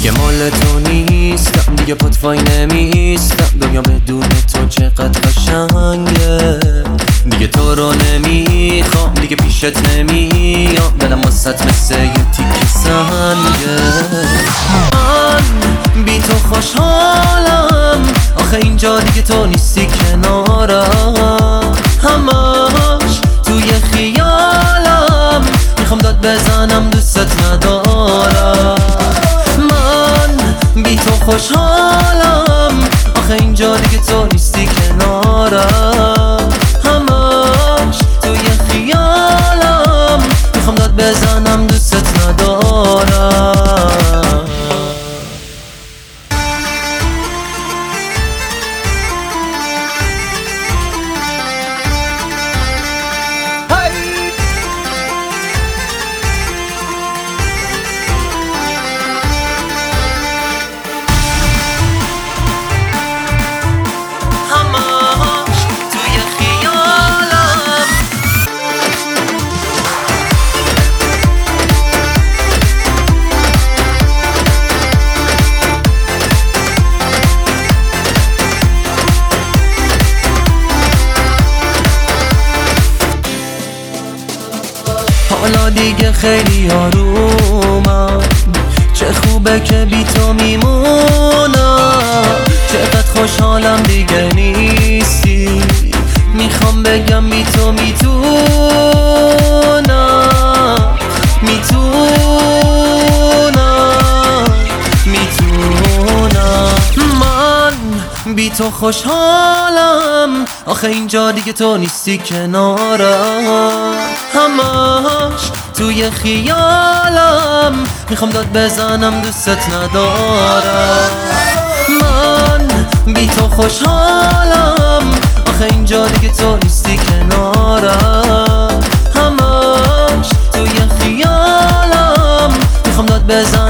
دیگه مال تو نیستم، دیگه پات وای نمیستم. دنیا بدون تو چقدر قشنگه. دیگه تو رو نمیخوام، دیگه پیشت نمیام. دلم واسط مثل یه تیک سنگه. من بی تو خوشحالم، آخه اینجا دیگه تو نیستی کنارم. همش توی خیالم، میخوام داد بزنم دوست ندارم. من بی تو خوشحالم، آخه اینجا دیگه تو نیستی کنارم. همش توی خیالم، میخوام داد بزنم دوست ندارم. حالا دیگه خیلی آرومم، چه خوبه که بی تو میمونم. چقدر خوشحالم دیگه نیستی، میخوام بگم بی تو میتونم. من بی تو خوشحالم، آخه اینجا دیگه تو نیستی کنارم. همش توی خیالم، میخوام داد بزنم دوست ندارم. من بی تو خوشحالم، آخه اینجا دیگه تو نیستی کنارم. همش توی خیالم، میخوام داد بزنم